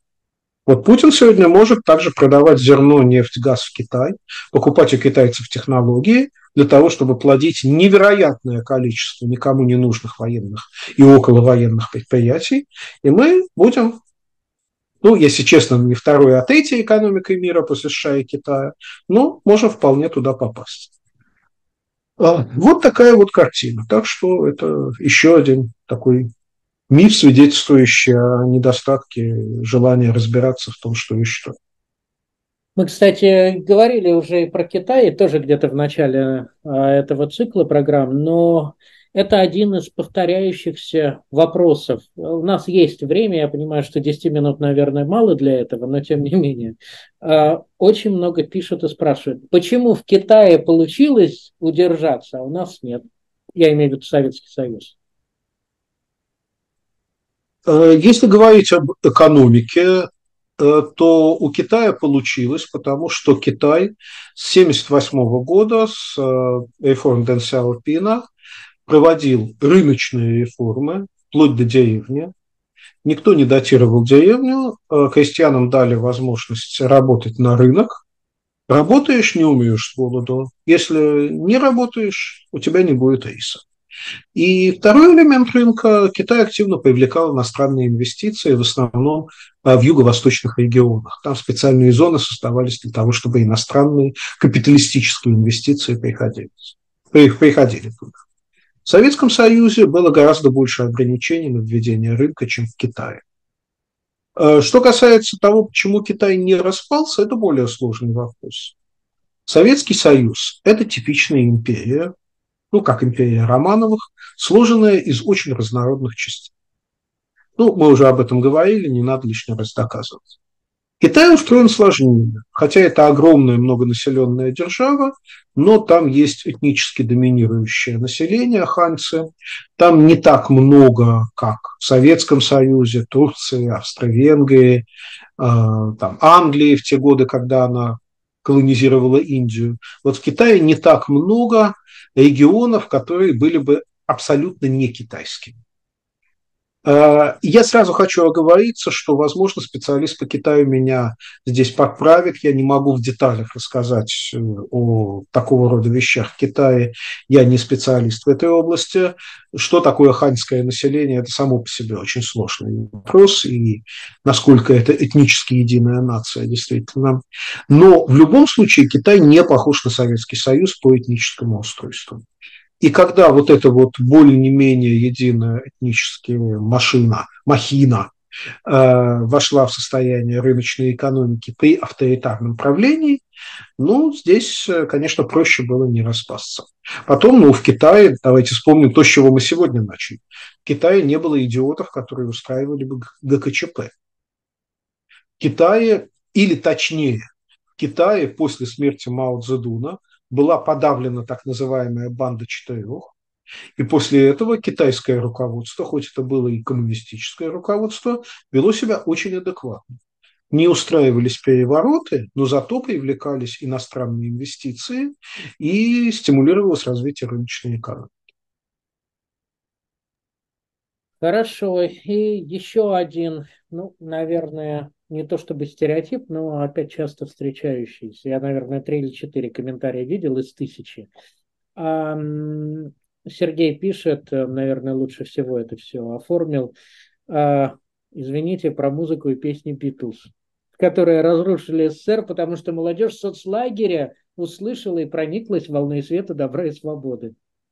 Вот Путин сегодня может также продавать зерно, нефть, газ в Китай, покупать у китайцев технологии для того, чтобы плодить невероятное количество никому не нужных военных и околовоенных предприятий. И мы будем, ну, если честно, не второй, а третьей экономикой мира после США и Китая, но можем вполне туда попасть. Вот такая вот картина. Так что это еще один такой миф, свидетельствующий о недостатке желания разбираться в том, что и что. Мы, кстати, говорили уже и про Китай, тоже где-то в начале этого цикла программ, но это один из повторяющихся вопросов. У нас есть время, я понимаю, что 10 минут, наверное, мало для этого, но тем не менее. Очень много пишут и спрашивают, почему в Китае получилось удержаться, а у нас нет? Я имею в виду Советский Союз. Если говорить об экономике, то у Китая получилось, потому что Китай с 1978 года, с реформ Дэн Сяопина, проводил рыночные реформы, вплоть до деревни. Никто не датировал деревню, крестьянам дали возможность работать на рынок. Работаешь – не умрешь с голоду. Если не работаешь, у тебя не будет риса. И второй элемент рынка – Китай активно привлекал иностранные инвестиции, в основном в юго-восточных регионах. Там специальные зоны создавались для того, чтобы иностранные капиталистические инвестиции приходили туда. В Советском Союзе было гораздо больше ограничений на введение рынка, чем в Китае. Что касается того, почему Китай не распался, это более сложный вопрос. Советский Союз – это типичная империя, ну, как империя Романовых, сложенная из очень разнородных частей. Ну, мы уже об этом говорили, не надо лишний раз доказывать. Китай устроен сложнее, хотя это огромная многонаселенная держава, но там есть этнически доминирующее население, ханьцы. Там не так много, как в Советском Союзе, Турции, Австро-Венгрии, там, Англии в те годы, когда она колонизировала Индию. Вот в Китае не так много регионов, которые были бы абсолютно не китайскими. Я сразу хочу оговориться, что, возможно, специалист по Китаю меня здесь поправит. Я не могу в деталях рассказать о такого рода вещах в Китае. Я не специалист в этой области. Что такое ханьское население, это само по себе очень сложный вопрос, и насколько это этнически единая нация, действительно. Но в любом случае Китай не похож на Советский Союз по этническому устройству. И когда вот эта вот более-менее единая этническая махина вошла в состояние рыночной экономики при авторитарном правлении, ну, здесь, конечно, проще было не распасться. Потом, в Китае, давайте вспомним то, с чего мы сегодня начали. В Китае не было идиотов, которые устраивали бы ГКЧП. В Китае, или точнее, в Китае после смерти Мао Цзэдуна была подавлена так называемая банда четырех, и после этого китайское руководство, хоть это было и коммунистическое руководство, вело себя очень адекватно. Не устраивались перевороты, но зато привлекались иностранные инвестиции и стимулировалось развитие рыночной экономики. Хорошо. И еще один, наверное, не то чтобы стереотип, но опять часто встречающийся. Я, наверное, 3 или 4 комментария видел из 1000. Сергей пишет, наверное, лучше всего это все оформил. Извините, про музыку и песни Битлз, которые разрушили СССР, потому что молодежь соцлагеря услышала и прониклась волной света, добра и свободы.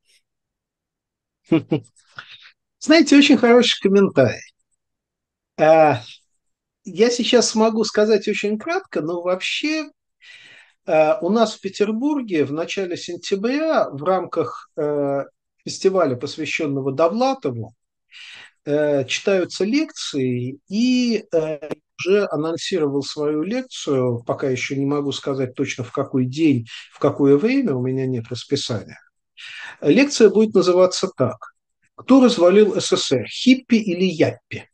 Знаете, очень хороший комментарий. Я сейчас смогу сказать очень кратко, но вообще у нас в Петербурге в начале сентября в рамках фестиваля, посвященного Довлатову, читаются лекции, и уже анонсировал свою лекцию, пока еще не могу сказать точно в какой день, в какое время, у меня нет расписания. Лекция будет называться так: «Кто развалил СССР, хиппи или яппи?»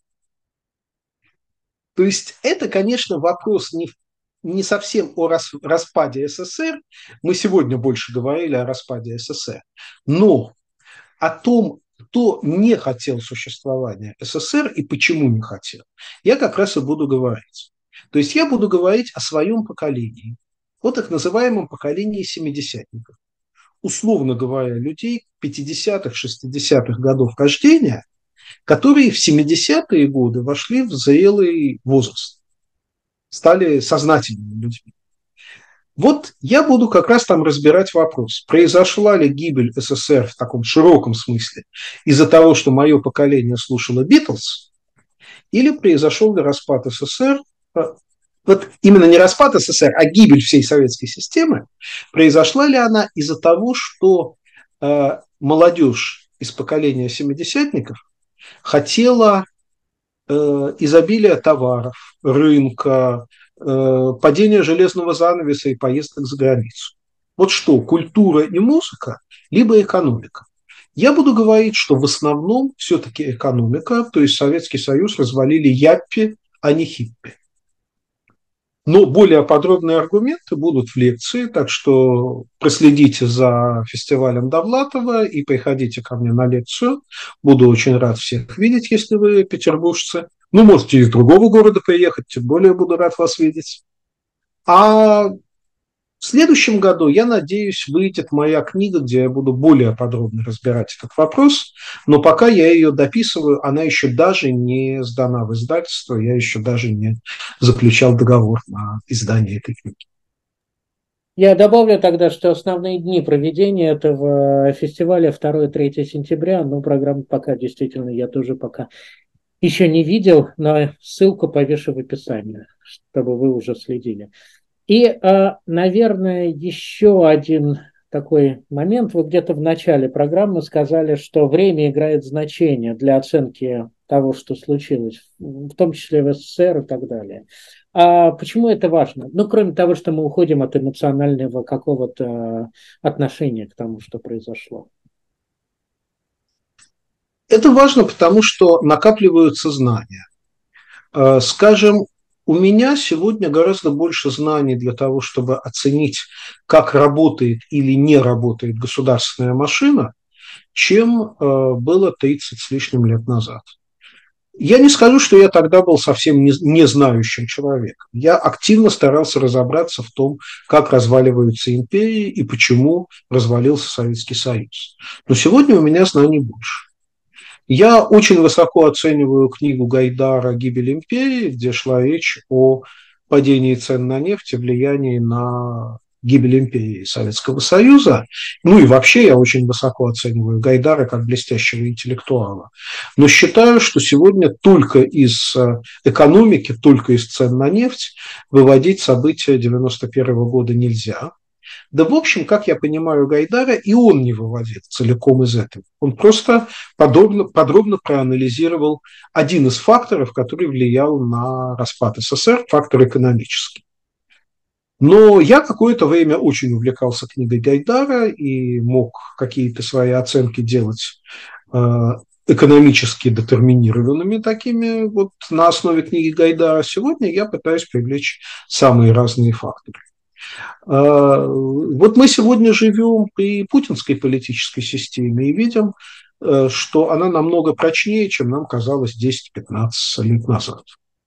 То есть это, конечно, вопрос не совсем о распаде СССР, мы сегодня больше говорили о распаде СССР, но о том, кто не хотел существования СССР и почему не хотел, я как раз и буду говорить. То есть я буду говорить о своем поколении, о так называемом поколении семидесятников. Условно говоря, людей 50-х, 60-х годов рождения, которые в 70-е годы вошли в зрелый возраст, стали сознательными людьми. Вот я буду как раз там разбирать вопрос, произошла ли гибель СССР в таком широком смысле из-за того, что мое поколение слушало Битлз, или произошел ли распад СССР, вот именно не распад СССР, а гибель всей советской системы, произошла ли она из-за того, что молодежь из поколения семидесятников хотела изобилия товаров, рынка, падения железного занавеса и поездок за границу. Вот что, культура и музыка, либо экономика. Я буду говорить, что в основном все-таки экономика, то есть Советский Союз развалили яппи, а не хиппи. Но более подробные аргументы будут в лекции, так что проследите за фестивалем Довлатова и приходите ко мне на лекцию. Буду очень рад всех видеть, если вы петербуржцы. Можете из другого города приехать, тем более буду рад вас видеть. А в следующем году, я надеюсь, выйдет моя книга, где я буду более подробно разбирать этот вопрос, но пока я ее дописываю, она еще даже не сдана в издательство, я еще даже не заключал договор на издание этой книги. Я добавлю тогда, что основные дни проведения этого фестиваля 2-3 сентября, программу пока действительно я тоже пока еще не видел, но ссылку повешу в описании, чтобы вы уже следили. И, наверное, еще один такой момент. Вы где-то в начале программы сказали, что время играет значение для оценки того, что случилось, в том числе в СССР и так далее. Почему это важно? Ну, кроме того, что мы уходим от эмоционального какого-то отношения к тому, что произошло. Это важно, потому что накапливаются знания. Скажем, у меня сегодня гораздо больше знаний для того, чтобы оценить, как работает или не работает государственная машина, чем было 30 с лишним лет назад. Я не скажу, что я тогда был совсем не знающим человеком. Я активно старался разобраться в том, как разваливаются империи и почему развалился Советский Союз. Но сегодня у меня знаний больше. Я очень высоко оцениваю книгу Гайдара «Гибель империи», где шла речь о падении цен на нефть и влиянии на гибель империи Советского Союза. Ну и вообще я очень высоко оцениваю Гайдара как блестящего интеллектуала. Но считаю, что сегодня только из экономики, только из цен на нефть выводить события 1991 года нельзя. Да, в общем, как я понимаю Гайдара, и он не выводил целиком из этого. Он просто подробно проанализировал один из факторов, который влиял на распад СССР, фактор экономический. Но я какое-то время очень увлекался книгой Гайдара и мог какие-то свои оценки делать экономически детерминированными такими вот на основе книги Гайдара. Сегодня я пытаюсь привлечь самые разные факторы. Вот мы сегодня живем при путинской политической системе и видим, что она намного прочнее, чем нам казалось 10-15 лет назад.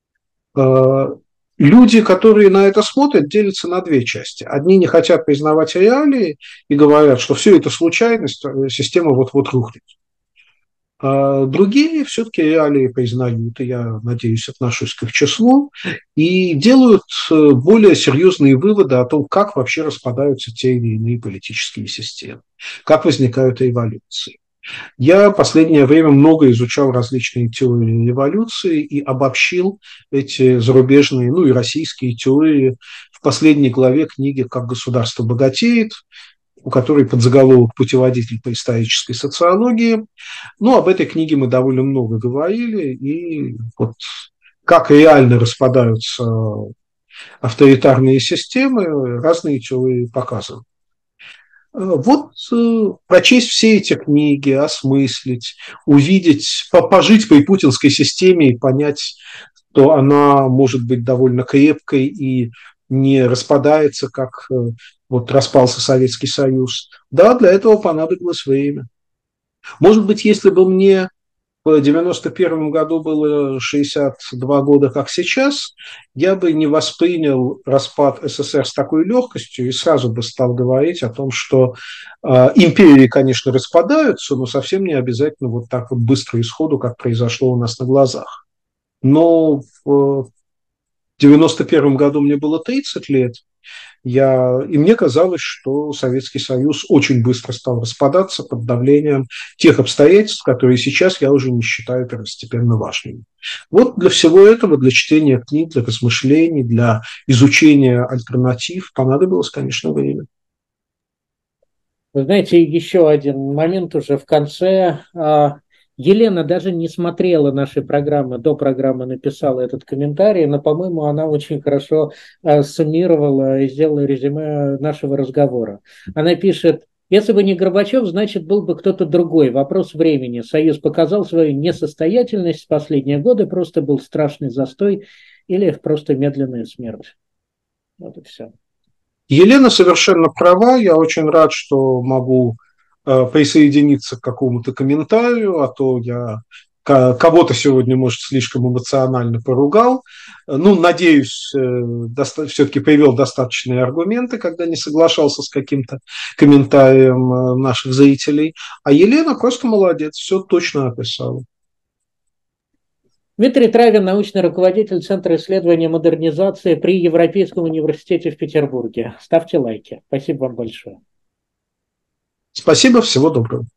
Люди, которые на это смотрят, делятся на две части. Одни не хотят признавать реалии и говорят, что все это случайность, система вот-вот рухнет. А другие все-таки реалии признают, и я надеюсь, отношусь к их числу, и делают более серьезные выводы о том, как вообще распадаются те или иные политические системы, как возникают революции. Я в последнее время много изучал различные теории революции и обобщил эти зарубежные, ну и российские теории в последней главе книги «Как государство богатеет», у которой подзаголовок «Путеводитель по исторической социологии». Ну, об этой книге мы довольно много говорили, и вот как реально распадаются авторитарные системы, разные теории показывают. Вот прочесть все эти книги, осмыслить, увидеть, пожить при путинской системе и понять, что она может быть довольно крепкой и не распадается, как вот распался Советский Союз. Да, для этого понадобилось время. Может быть, если бы мне в 1991 году было 62 года, как сейчас, я бы не воспринял распад СССР с такой легкостью и сразу бы стал говорить о том, что империи, конечно, распадаются, но совсем не обязательно вот так вот быстро и сходу, как произошло у нас на глазах. Но в 1991 году мне было 30 лет, и мне казалось, что Советский Союз очень быстро стал распадаться под давлением тех обстоятельств, которые сейчас я уже не считаю первостепенно важными. Вот для всего этого, для чтения книг, для размышлений, для изучения альтернатив понадобилось, конечно, время. Вы знаете, еще один момент уже в конце. Елена даже не смотрела наши программы, до программы написала этот комментарий, но, по-моему, она очень хорошо суммировала и сделала резюме нашего разговора. Она пишет: если бы не Горбачев, значит, был бы кто-то другой. Вопрос времени. Союз показал свою несостоятельность в последние годы, просто был страшный застой или просто медленная смерть. Вот и все. Елена совершенно права. Я очень рад, что могу присоединиться к какому-то комментарию, а то я кого-то сегодня, может, слишком эмоционально поругал. Ну, надеюсь, все-таки привел достаточные аргументы, когда не соглашался с каким-то комментарием наших зрителей. А Елена просто молодец, все точно описала. Дмитрий Травин, научный руководитель Центра исследования модернизации при Европейском университете в Петербурге. Ставьте лайки. Спасибо вам большое. Спасибо, всего доброго.